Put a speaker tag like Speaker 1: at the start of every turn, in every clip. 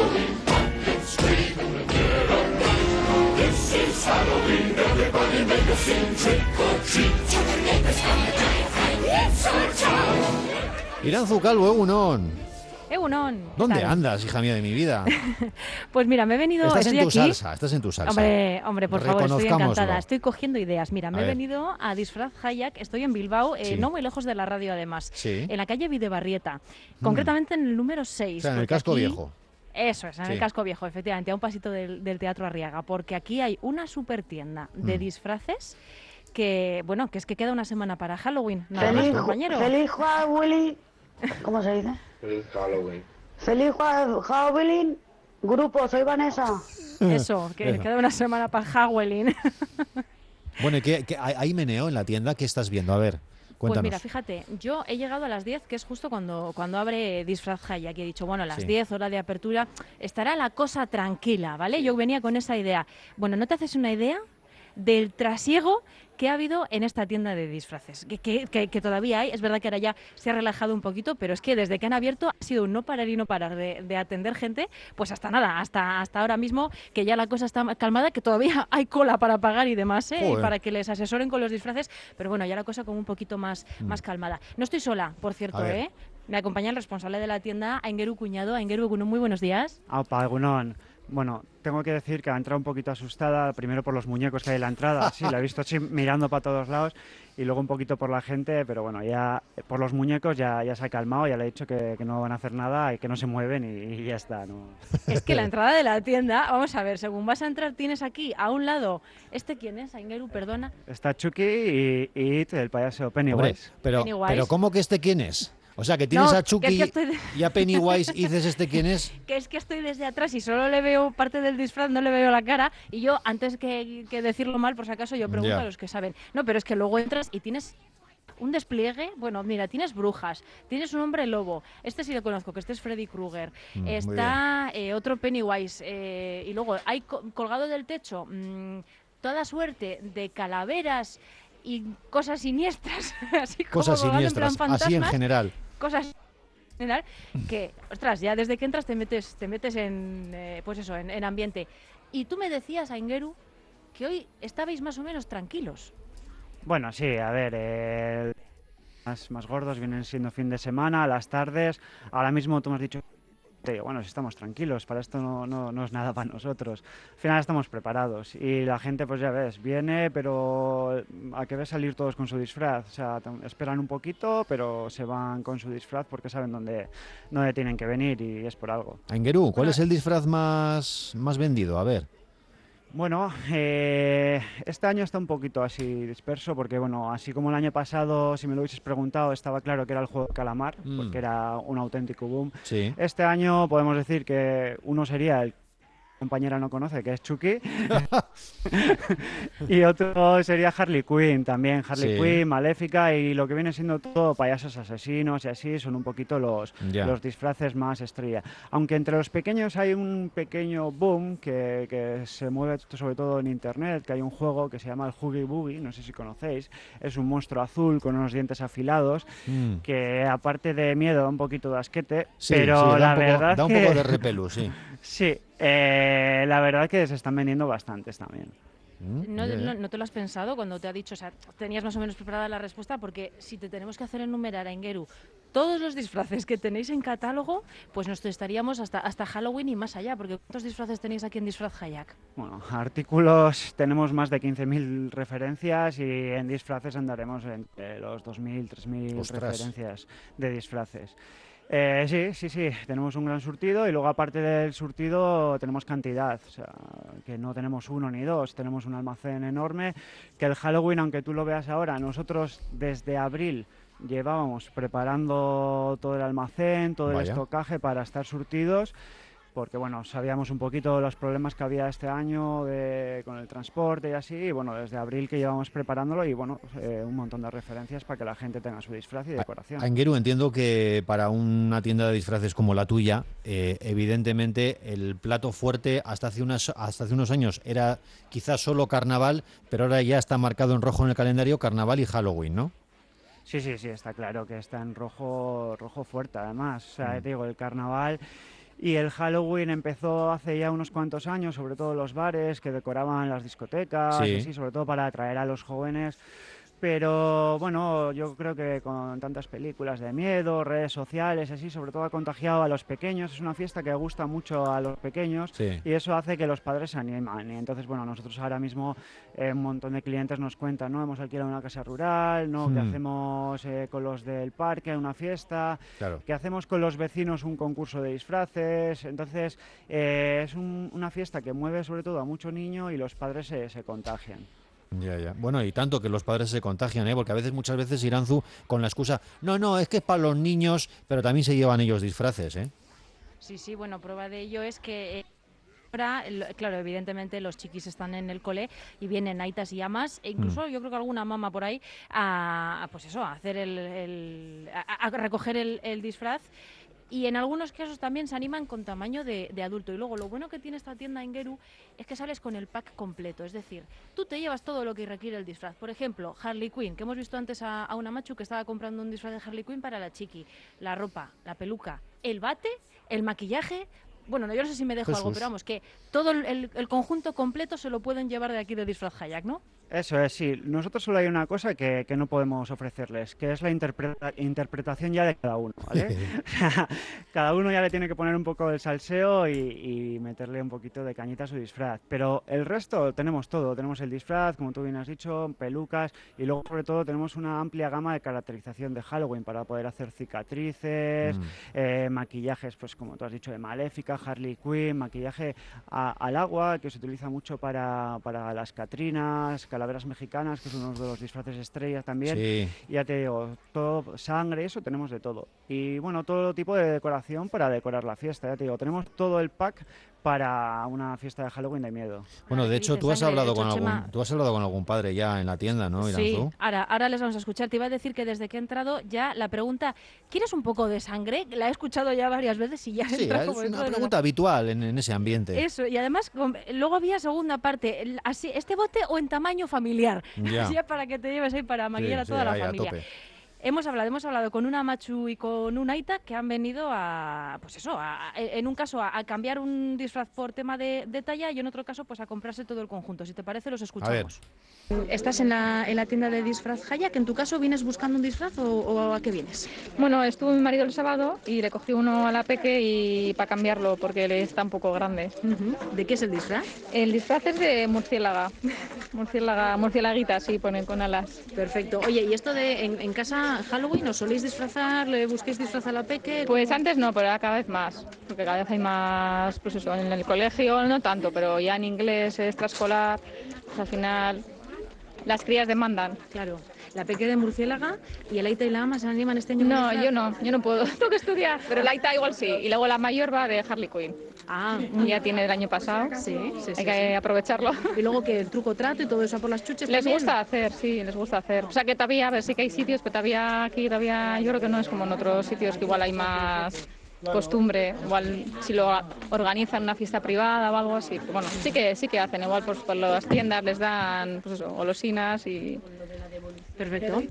Speaker 1: Halloween, pumpkins scream in the dead of night. This is Halloween, everybody make a scene, trick or treat. Tell the neighbors how you die, it's our town.
Speaker 2: Iranzu Calvo, Egunon.
Speaker 3: Egunon.
Speaker 2: ¿Dónde
Speaker 3: tal?
Speaker 2: andas, hija mía de mi vida?
Speaker 3: Pues mira, me he venido...
Speaker 2: Estás en tu
Speaker 3: aquí.
Speaker 2: salsa, estás en tu salsa.
Speaker 3: Hombre, por favor, estoy
Speaker 2: Reconozcámoslo.
Speaker 3: encantada. Estoy cogiendo ideas. Mira, me he
Speaker 2: ver.
Speaker 3: venido a Disfraz Hayak. Estoy en Bilbao,
Speaker 2: Sí.
Speaker 3: no muy lejos de la radio además.
Speaker 2: Sí.
Speaker 3: En la calle Videbarrieta. Concretamente en el número 6.
Speaker 2: O sea, en el
Speaker 3: porque
Speaker 2: casco
Speaker 3: aquí-
Speaker 2: viejo.
Speaker 3: Eso es, en
Speaker 2: Sí.
Speaker 3: el casco viejo, efectivamente, a un pasito del Teatro Arriaga. Porque aquí hay una super tienda de disfraces que, bueno, que es que queda una semana para Halloween. Nada más, compañero.
Speaker 4: Feliz Halloween. ¿Cómo se dice?
Speaker 5: Feliz Halloween.
Speaker 4: Feliz Halloween. Grupo, soy Vanessa.
Speaker 3: Eso, que
Speaker 2: Eso.
Speaker 3: queda una semana para Halloween.
Speaker 2: Bueno, ¿y qué hay meneo en la tienda? ¿Qué estás viendo? A ver,
Speaker 3: Pues
Speaker 2: cuéntanos.
Speaker 3: mira, fíjate, yo he llegado a las 10, que es justo cuando abre Disfraz Hayak, y he dicho, bueno, a las
Speaker 2: Sí.
Speaker 3: 10, hora de apertura, estará la cosa tranquila, ¿vale? Yo venía con esa idea. Bueno, ¿no te haces una idea del trasiego que ha habido en esta tienda de disfraces? Que todavía hay, es verdad que ahora ya se ha relajado un poquito, pero es que desde que han abierto ha sido un no parar y no parar de atender gente, pues hasta nada, hasta ahora mismo, que ya la cosa está calmada, que todavía hay cola para pagar y demás, y
Speaker 2: Joder.
Speaker 3: para que les asesoren con los disfraces, pero bueno, ya la cosa como un poquito más calmada. No estoy sola, por cierto,
Speaker 2: A ver.
Speaker 3: ¿eh? Me acompaña el responsable de la tienda, Aingeru Cuñado. Aingeru, muy buenos días.
Speaker 6: Aupa, Egunon. Bueno, tengo que decir que ha entrado un poquito asustada, primero por los muñecos que hay en la entrada, sí, la he visto así mirando para todos lados, y luego un poquito por la gente, pero bueno, ya por los muñecos ya se ha calmado, ya le he dicho que no van a hacer nada y que no se mueven y ya está, ¿no?
Speaker 3: Es que la entrada de la tienda, vamos a ver, según vas a entrar tienes aquí a un lado, ¿este quién es? Aingeru, perdona.
Speaker 6: Está Chucky y It, el payaso
Speaker 2: Hombre,
Speaker 6: Pennywise.
Speaker 2: pero
Speaker 3: Pennywise.
Speaker 2: ¿cómo que este quién es? O sea, que tienes
Speaker 3: No,
Speaker 2: a Chucky
Speaker 3: que es que estoy
Speaker 2: y a Pennywise y dices este quién es.
Speaker 3: Que es que estoy desde atrás y solo le veo parte del disfraz, no le veo la cara, y yo, antes que decirlo mal, por si acaso, yo pregunto
Speaker 2: Ya.
Speaker 3: a los que saben. No, pero es que luego entras y tienes un despliegue, bueno, mira, tienes brujas, tienes un hombre lobo, este sí lo conozco, que este es Freddy Krueger,
Speaker 2: Muy
Speaker 3: está otro Pennywise, y luego hay colgado del techo toda suerte de calaveras y cosas siniestras, así como
Speaker 2: Cosas
Speaker 3: colgando en plan
Speaker 2: siniestras, así en
Speaker 3: fantasmas,
Speaker 2: general.
Speaker 3: cosas en general, que, ostras, ya desde que entras te metes en, pues eso, en ambiente. Y tú me decías, Aingeru, que hoy estabais más o menos tranquilos.
Speaker 6: Bueno, sí, a ver, más gordos vienen siendo fin de semana, las tardes, ahora mismo tú me has dicho... Bueno, si estamos tranquilos, para esto no es nada para nosotros. Al final estamos preparados y la gente, pues ya ves, viene, pero a que ves salir todos con su disfraz. O sea, esperan un poquito, pero se van con su disfraz porque saben dónde tienen que venir y es por algo.
Speaker 2: Aingeru, ¿cuál es el disfraz más vendido? A ver.
Speaker 6: Bueno, este año está un poquito así disperso porque, bueno, así como el año pasado, si me lo hubieses preguntado, estaba claro que era el juego de calamar, porque era un auténtico boom.
Speaker 2: Sí.
Speaker 6: Este año podemos decir que uno sería el compañera no conoce, que es Chucky, y otro sería Harley Quinn, también Harley
Speaker 2: Sí.
Speaker 6: Quinn, Maléfica, y lo que viene siendo todo payasos asesinos y así, son un poquito los disfraces más estrella. Aunque entre los pequeños hay un pequeño boom que se mueve sobre todo en internet, que hay un juego que se llama el Huggy Boogie, no sé si conocéis, es un monstruo azul con unos dientes afilados, que aparte de miedo da un poquito de asquete,
Speaker 2: Sí,
Speaker 6: pero
Speaker 2: sí,
Speaker 6: la verdad
Speaker 2: da un
Speaker 6: que...
Speaker 2: poco de repelú, sí.
Speaker 6: Sí, la verdad que se están vendiendo bastantes también.
Speaker 3: ¿No te lo has pensado cuando te ha dicho, o sea, tenías más o menos preparada la respuesta? Porque si te tenemos que hacer enumerar, Aingeru, todos los disfraces que tenéis en catálogo, pues nos estaríamos hasta Halloween y más allá, porque ¿cuántos disfraces tenéis aquí en Disfraz Hayak?
Speaker 6: Bueno, artículos tenemos más de 15.000 referencias y en disfraces andaremos entre los 2.000, 3.000
Speaker 2: Ostras.
Speaker 6: referencias de disfraces. Sí, tenemos un gran surtido y luego aparte del surtido tenemos cantidad, o sea, que no tenemos uno ni dos, tenemos un almacén enorme, que el Halloween, aunque tú lo veas ahora, nosotros desde abril llevábamos preparando todo el almacén, todo el
Speaker 2: Vaya.
Speaker 6: estocaje para estar surtidos, porque bueno, sabíamos un poquito los problemas que había este año con el transporte y así, y bueno, desde abril que llevamos preparándolo y bueno, un montón de referencias para que la gente tenga su disfraz y decoración.
Speaker 2: Aingeru, entiendo que para una tienda de disfraces como la tuya, evidentemente el plato fuerte hasta hace unos años era quizás solo carnaval, pero ahora ya está marcado en rojo en el calendario carnaval y Halloween, ¿no?
Speaker 6: Sí, está claro que está en rojo fuerte además, o sea, te digo, el carnaval... Y el Halloween empezó hace ya unos cuantos años, sobre todo los bares que decoraban las discotecas,
Speaker 2: Sí.
Speaker 6: así, sobre todo para atraer a los jóvenes. Pero bueno, yo creo que con tantas películas de miedo, redes sociales, así, sobre todo ha contagiado a los pequeños. Es una fiesta que gusta mucho a los pequeños
Speaker 2: Sí.
Speaker 6: y eso hace que los padres se animan. Y entonces, bueno, nosotros ahora mismo un montón de clientes nos cuentan, ¿no? Hemos alquilado una casa rural, ¿no? ¿Qué hacemos con los del parque, una fiesta?
Speaker 2: Claro.
Speaker 6: ¿Qué hacemos con los vecinos, un concurso de disfraces? Entonces, es una fiesta que mueve sobre todo a mucho niño y los padres se contagian.
Speaker 2: Ya, ya. Bueno, y tanto que los padres se contagian, ¿eh? Porque a veces, muchas veces, Iranzu, con la excusa, no, es que es para los niños, pero también se llevan ellos disfraces, ¿eh?
Speaker 3: Sí, sí, bueno, prueba de ello es que ahora, claro, evidentemente los chiquis están en el cole y vienen aitas y amas, e incluso yo creo que alguna mamá por ahí pues eso, a hacer a recoger el disfraz. Y en algunos casos también se animan con tamaño de adulto. Y luego lo bueno que tiene esta tienda Ingeru es que sales con el pack completo. Es decir, tú te llevas todo lo que requiere el disfraz. Por ejemplo, Harley Quinn, que hemos visto antes a una machu que estaba comprando un disfraz de Harley Quinn para la chiqui. La ropa, la peluca, el bate, el maquillaje. Bueno, yo no sé si me dejo algo,
Speaker 2: Jesús.
Speaker 3: pero vamos, que todo el conjunto completo se lo pueden llevar de aquí de Disfraz Hayak, ¿no?
Speaker 6: Eso es, sí. Nosotros solo hay una cosa que no podemos ofrecerles, que es la interpretación ya de cada uno, ¿vale? Cada uno ya le tiene que poner un poco el salseo y meterle un poquito de cañita a su disfraz. Pero el resto tenemos todo. Tenemos el disfraz, como tú bien has dicho, pelucas y luego sobre todo tenemos una amplia gama de caracterización de Halloween para poder hacer cicatrices, maquillajes, pues como tú has dicho, de Maléfica, Harley Quinn, maquillaje al agua, que se utiliza mucho para las Catrinas, calaveras mexicanas, que es uno de los disfraces estrellas también.
Speaker 2: Sí.
Speaker 6: Y ya te digo, todo, sangre, eso tenemos de todo. Y bueno, todo tipo de decoración para decorar la fiesta, ya te digo, tenemos todo el pack para una fiesta de Halloween de miedo.
Speaker 2: Bueno, de
Speaker 3: ¿Qué
Speaker 2: hecho,
Speaker 3: dices,
Speaker 2: tú has
Speaker 3: sangre? De
Speaker 2: hablado
Speaker 3: hecho,
Speaker 2: con
Speaker 3: Chema-
Speaker 2: algún, tú has hablado con algún padre ya en la tienda, ¿no,
Speaker 3: Sí,
Speaker 2: Iranzu?
Speaker 3: ahora les vamos a escuchar. Te iba a decir que desde que he entrado ya la pregunta, ¿quieres un poco de sangre? La he escuchado ya varias veces y ya
Speaker 2: Sí,
Speaker 3: entra
Speaker 2: es
Speaker 3: como dentro
Speaker 2: una
Speaker 3: de la-
Speaker 2: pregunta habitual en ese ambiente.
Speaker 3: Eso, y además luego había segunda parte, así, ¿este bote o en tamaño familiar?
Speaker 2: Ya.
Speaker 3: Así para que te lleves ahí para maquillar a
Speaker 2: Sí,
Speaker 3: toda la
Speaker 2: ahí, a
Speaker 3: familia.
Speaker 2: tope.
Speaker 3: Hemos hablado con una machu y con un aita que han venido pues eso, en un caso a cambiar un disfraz por tema de talla y en otro caso pues a comprarse todo el conjunto. Si te parece, los escuchamos. ¿Estás en la tienda de Disfraz Hayak? ¿En tu caso vienes buscando un disfraz o a qué vienes?
Speaker 5: Bueno, estuvo mi marido el sábado y le cogí uno a la peque y para cambiarlo porque le está un poco grande.
Speaker 3: ¿De qué es el disfraz?
Speaker 5: El disfraz es de murciélaga, murciélaguita, sí, ponen con alas.
Speaker 3: Perfecto. Oye, ¿y esto de en casa Halloween os soléis disfrazar? ¿Le busquéis disfraz a la peque?
Speaker 5: Pues antes no, pero ahora cada vez más, porque cada vez hay más, pues eso, en el colegio no tanto, pero ya en inglés, extraescolar, pues al final las crías demandan.
Speaker 3: Claro. La peque de murciélaga y el aita y la ama se animan este año.
Speaker 5: No, yo no puedo, tengo que estudiar, pero la Ita igual sí, y luego la mayor va de Harley Quinn,
Speaker 3: Ah,
Speaker 5: ya tiene del año pasado,
Speaker 3: sí.
Speaker 5: hay que aprovecharlo.
Speaker 3: Y luego que el truco trato y todo eso por las chuches.
Speaker 5: Les
Speaker 3: también.
Speaker 5: gusta hacer, sí, les gusta hacer. O sea que todavía, a ver, sí que hay sitios, pero todavía aquí, yo creo que no es como en otros sitios que igual hay más costumbre, igual si lo organizan una fiesta privada o algo así. Bueno, sí que hacen, igual pues por las tiendas les dan, pues eso, golosinas y...
Speaker 3: Perfecto.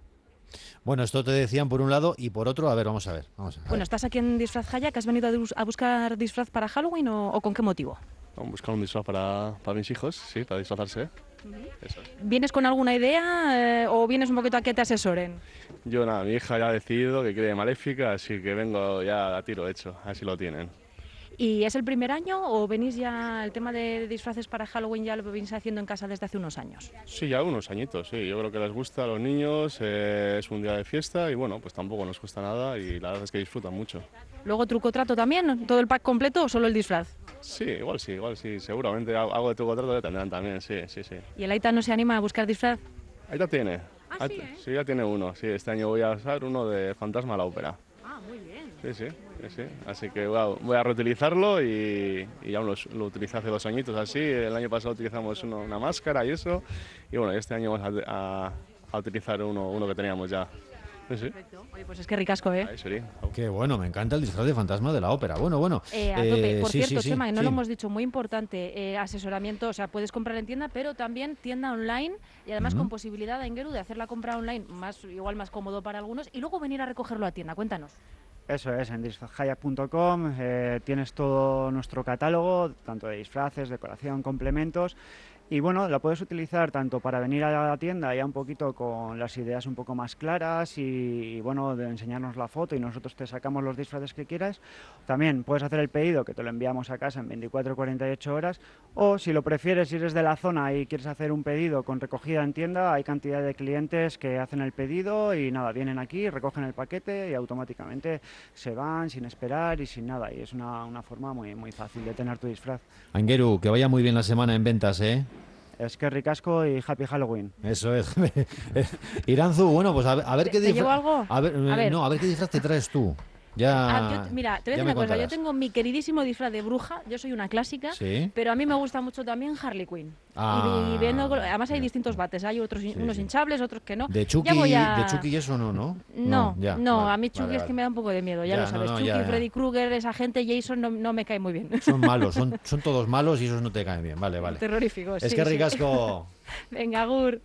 Speaker 2: Bueno, esto te decían por un lado y por otro, a ver.
Speaker 3: Bueno, ¿estás aquí en Disfraz Hayak? ¿Has venido a buscar disfraz para Halloween o con qué motivo?
Speaker 7: Vamos a buscar un disfraz para mis hijos, sí, para disfrazarse. Eso es.
Speaker 3: ¿Vienes con alguna idea o vienes un poquito a que te asesoren?
Speaker 7: Yo nada, mi hija ya ha decidido que quiere Maléfica, así que vengo ya a tiro hecho, así lo tienen.
Speaker 3: ¿Y es el primer año o venís ya, el tema de disfraces para Halloween ya lo venís haciendo en casa desde hace unos años?
Speaker 7: Sí, ya unos añitos, sí, yo creo que les gusta a los niños, es un día de fiesta y bueno, pues tampoco nos cuesta nada y la verdad es que disfrutan mucho.
Speaker 3: ¿Luego truco trato también? ¿Todo el pack completo o solo el disfraz?
Speaker 7: Sí, igual sí, seguramente algo de tu contrato ya tendrán también, sí.
Speaker 3: ¿Y el Aita no se anima a buscar disfraz?
Speaker 7: Ahí ya tiene.
Speaker 3: Ah, sí, ¿eh?
Speaker 7: Sí, ya tiene uno, sí, este año voy a usar uno de Fantasma a la Ópera.
Speaker 3: Ah, muy bien.
Speaker 7: Sí. Así que voy a reutilizarlo y ya lo utilicé hace 2 añitos así. El año pasado utilizamos una máscara y eso. Y bueno, este año vamos a utilizar uno que teníamos ya. Sí.
Speaker 3: Perfecto. Oye, pues es que ricasco, ¿eh?
Speaker 7: Ahí sería.
Speaker 2: Qué bueno, me encanta el disfraz de fantasma de la ópera. Bueno.
Speaker 3: A tope. Por
Speaker 2: sí,
Speaker 3: cierto,
Speaker 2: sí,
Speaker 3: Chema, no
Speaker 2: sí.
Speaker 3: lo hemos dicho, muy importante, asesoramiento, o sea, puedes comprar en tienda, pero también tienda online y además con posibilidad a Ingeru de hacer la compra online, igual más cómodo para algunos y luego venir a recogerlo a tienda. Cuéntanos.
Speaker 6: Eso es, en disfrazjaya.com tienes todo nuestro catálogo, tanto de disfraces, decoración, complementos. Y bueno, la puedes utilizar tanto para venir a la tienda ya un poquito con las ideas un poco más claras y bueno, de enseñarnos la foto y nosotros te sacamos los disfraces que quieras. También puedes hacer el pedido que te lo enviamos a casa en 24 o 48 horas. O si lo prefieres, si eres de la zona y quieres hacer un pedido con recogida en tienda, hay cantidad de clientes que hacen el pedido y nada, vienen aquí, recogen el paquete y automáticamente se van sin esperar y sin nada. Y es una forma muy, muy fácil de tener tu disfraz.
Speaker 2: Angueru, que vaya muy bien la semana en ventas, ¿eh?
Speaker 6: Es que ricasco y Happy Halloween.
Speaker 2: Eso es. Iranzu, bueno, pues a ver qué
Speaker 3: ¿Te llevo algo?
Speaker 2: A ver,
Speaker 3: ver.
Speaker 2: a ver qué disfraz te traes tú. Ya,
Speaker 3: Mira, te voy a
Speaker 2: ya
Speaker 3: decir
Speaker 2: me
Speaker 3: una cosa. Yo
Speaker 2: contarás.
Speaker 3: tengo mi queridísimo disfraz de bruja. Yo soy una clásica.
Speaker 2: Sí.
Speaker 3: Pero a mí me gusta mucho también Harley Quinn.
Speaker 2: Ah,
Speaker 3: y viendo, además hay
Speaker 2: bien,
Speaker 3: distintos
Speaker 2: bien.
Speaker 3: bates. Hay otros,
Speaker 2: Sí,
Speaker 3: unos
Speaker 2: sí.
Speaker 3: hinchables, otros que no.
Speaker 2: De
Speaker 3: Ya voy a...
Speaker 2: Chucky y eso no, ¿no?
Speaker 3: No,
Speaker 2: ya,
Speaker 3: no,
Speaker 2: vale,
Speaker 3: a mí Chucky
Speaker 2: vale,
Speaker 3: es que
Speaker 2: vale.
Speaker 3: me da un poco de miedo, ya
Speaker 2: Ya,
Speaker 3: lo
Speaker 2: no,
Speaker 3: sabes.
Speaker 2: no,
Speaker 3: Chucky,
Speaker 2: ya, ya.
Speaker 3: Freddy Krueger, esa gente, Jason no me cae muy bien.
Speaker 2: Son malos, son todos malos y esos no te caen bien. Vale, vale.
Speaker 3: Terroríficos.
Speaker 2: Es
Speaker 3: sí,
Speaker 2: que
Speaker 3: sí.
Speaker 2: ricasco.
Speaker 3: Venga, Gur.